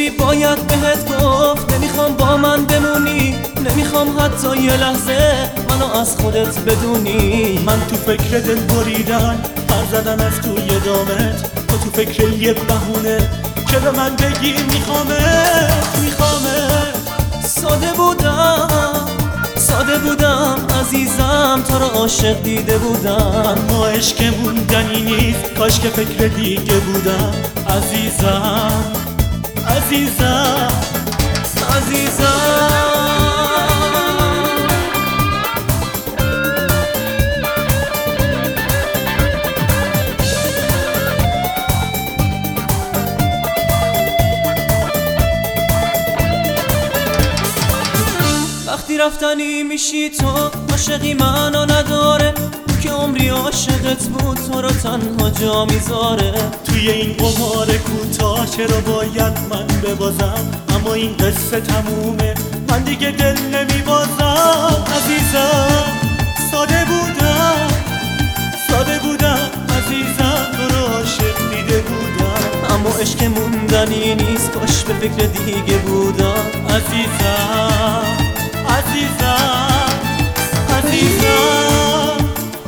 چیزی باید بهت گفت، نمیخوام با من بمونی، نمیخوام حتی یه لحظه منو از خودت بدونی. من تو فکر دل بریدن پر زدم از توی دامت، تو فکر یه بهونه که به من بگی میخوامت. ساده بودم عزیزم، تو رو عاشق دیده بودم، اما عشق موندنی نیست، کاش که فکر دیگه بودم. عزیزم عزیزم عزیزم. وقتی رفتنی میشی تو، عاشقی منو نداره، که عمری عاشقت بود تو رو تنها جا میذاره. توی این قمار کوتاه چرا باید من ببازم، اما این قصه تمومه، من دیگه دل نمیبازم. عزیزم ساده بودم عزیزم، تو رو عاشق دیده بودم، اما عشق موندنی نیست، کاش به فکر دیگه بودم. عزیزم عزیزم عزیزم.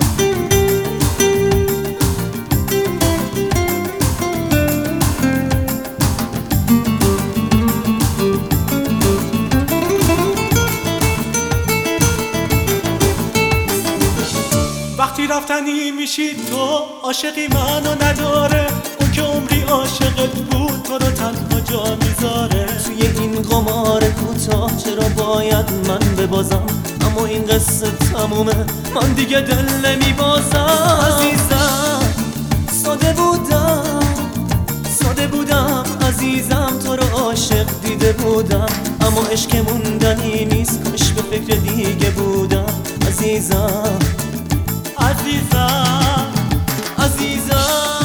وقتی رفتنی میشی تو، عاشقی منو نداره، اون که عمری عاشقت بود تو رو تنها جا میذاره. توی این قمار کوتاه چرا باید من ببازم، اما این قصه تمومه، من دیگه دل نمیبازم. عزیزم ساده بودم عزیزم، تو رو عاشق دیده بودم، اما عشق موندنی نیست، کاش به فکر دیگه بودم. عزیزم عزیزم عزیزم.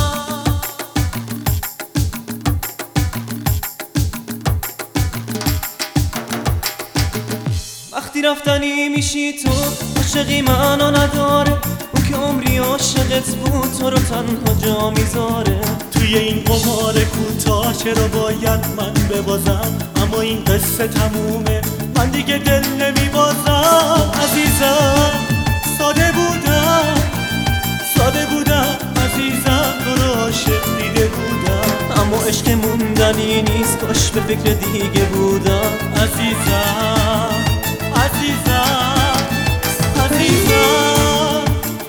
وقتی رفتنی میشی تو، عاشقی منو نداره، اون که عمری عاشقت بود تو رو تنها جا میذاره. توی این قمار کوتاه چرا باید من ببازم، اما این قصه تمومه، من دیگه دل نمیبازم. عزیزم ساده بودم عزیزم، تو رو عاشق دیده بودم، اما عشق موندنی نیست، کاش به فکر دیگه بودم. عزیزم عزیزم عزیزم.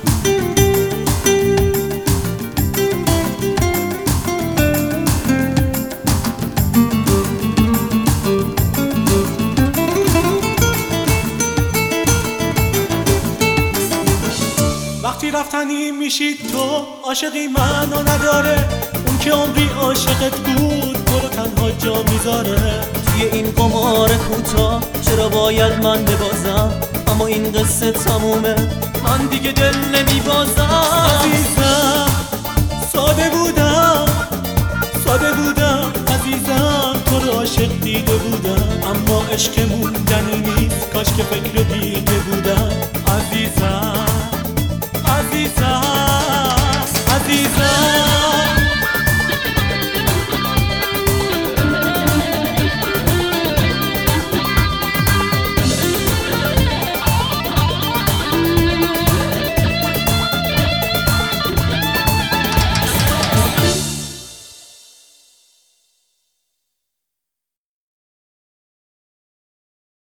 وقتی رفتنی میشی تو، عاشقی منو نداره، اون که عمری عاشقت بود تو رو تنها جا میذاره. توی این قمار کوتاه چرا باید من ببازم، اما این قصه تمومه، من دیگه دل نمیبازم. عزیزم ساده بودم عزیزم، تو رو عاشق دیده بودم، اما عشق موندنی نیست، کاش که فکر دیگه بودم.